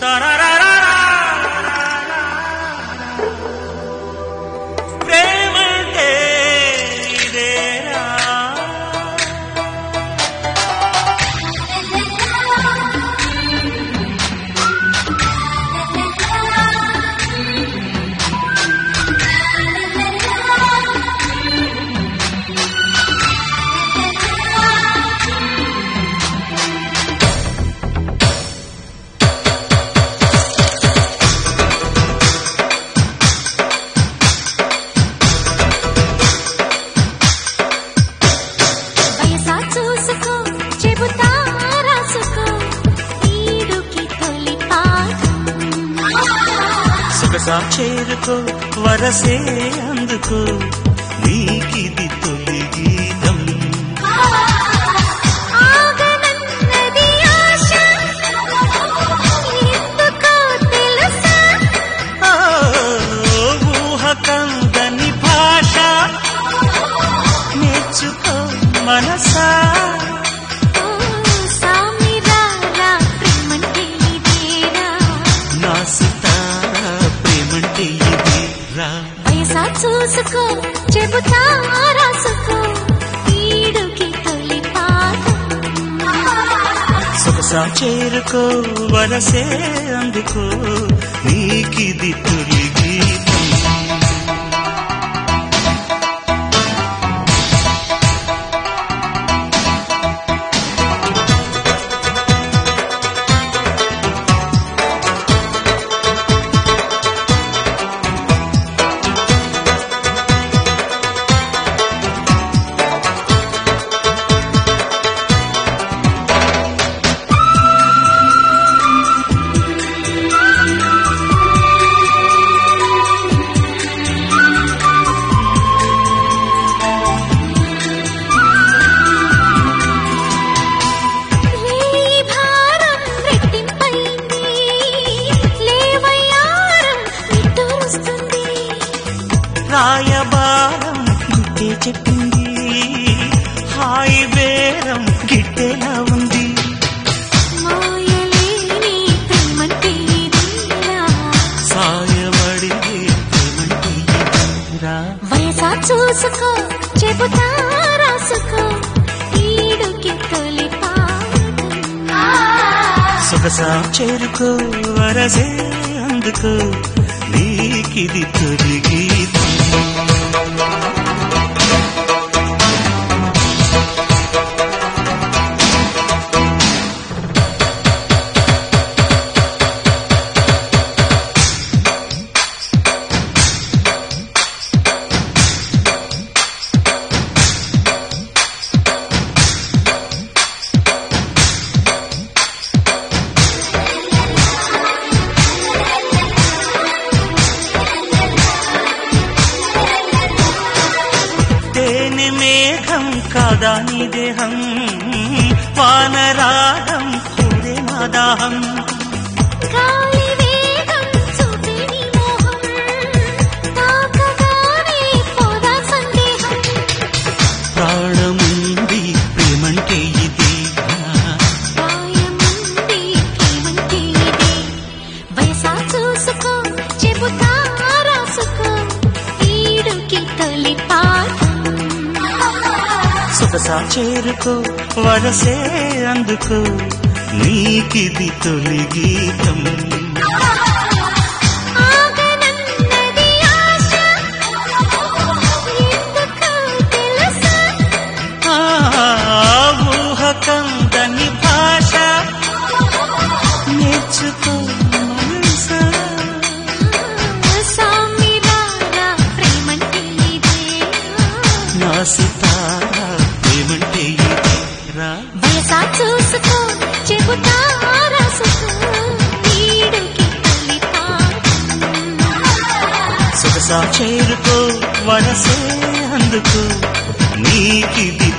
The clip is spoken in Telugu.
చేరుకో వరసే అందుకో నీకిది తొలి గీతం ఆగనన్నది ఆశ ఎందుకో తెలుసా ఊహ కందని భాష నేర్చుకో మనసా సామిరారా ప్రేమంటే ఇదేరా నా సితారా ప్రేమంటే ఇదేరా వయసా చూసుకో చెబుతా రాసుకో ఈడుకి తొలి పాఠం సొగసా చేరుకో వరసే అందుకో నీకిది తొలి గీతం రాయబారం గుట్టే చెప్పింది హాయి బేరం గిట్టేలా ఉంది మాయలేని ప్రేమంటే ఇదేరా సాయమడిగే ప్రేమంటే ఇదేరా వయసా చూసుకో చెబుతా రాసుకో ఈడుకి తొలి పాఠం సొగసా చేరుకో వరసే అందుకో నీకిది తొలి గీతం మేఘం కాదా నీ దేహం వానరాగం కూడే నా దాహం గాలి వేగం చూపే నీ మోహం తాకగానే పోదా సందేహం ప్రాణముంది ప్రేమంటే ఇదేరా ప్రాయముంది ప్రేమంటే ఇదే వయసా చూసుకో చెబుతా రాసుకో ఈడుకి తొలి పాఠం సొగసా చేరుకో వరసే అందుకో నీకిది తొలి గీతం ఆగనన్నది ఆశ ఎందుకో తెలుసా ఊహ కందని భాష నేర్చుకో మనసా సామిరారా ప్రేమంటే ఇదేరా నా సితారా ప్రేమంటే ఇదేరా వయసా చూసుకో చెబుతా రాసుకో ఈడుకి తొలి పాఠం సొగసా చేరుకో వరసే అందుకో నీకిది